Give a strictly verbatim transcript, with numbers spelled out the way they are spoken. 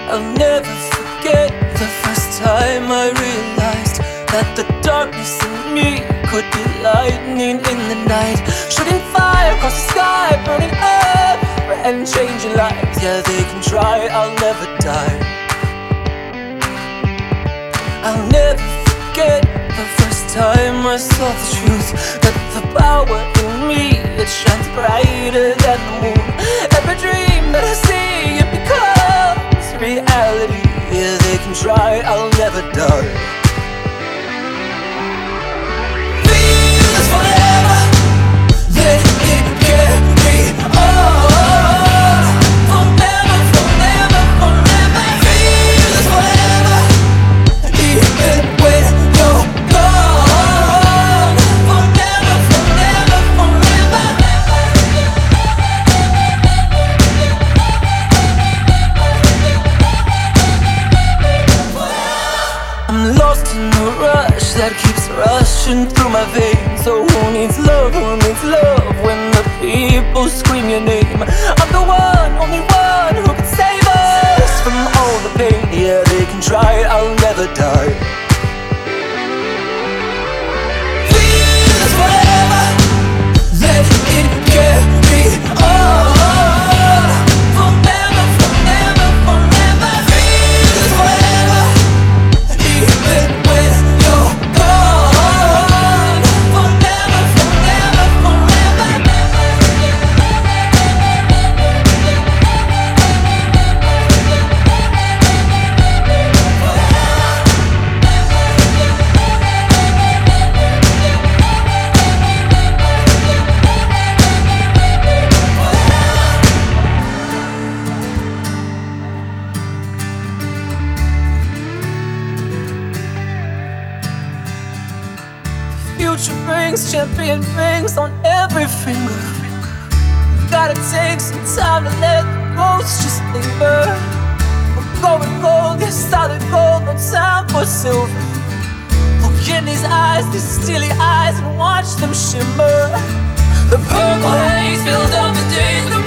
I'll never forget the first time I realized that the darkness in me could be lightning in the night, shooting fire across the sky, burning up and changing lives. Yeah, they can try, I'll never die. I'll never forget the first time I saw the truth, that the power in me, it shines brighter than the moon. Every dream that I see, it becomes reality. Yeah, they can try, I'll never die. Feel this forever, let it carry on. Forever, forever, forever. Feel this forever, even when you're gone. Forever, forever, forever. I'm lost in the rush that keeps rushing through my veins. So who needs love, who needs love when the people scream your name? I'm the one, only one who can save us from all the pain. Yeah, they can try, I'll never die. Feel this forever, let it carry on. Forever, forever, forever. Feel this forever, even when you're gone. Forever, forever, forever. Future brings champion rings on every finger. Gotta take some time to let the ghosts just linger. We're going gold, yes, solid gold, no time for silver. Look in these eyes, these steely eyes, and watch them shimmer. The purple haze filled up the days.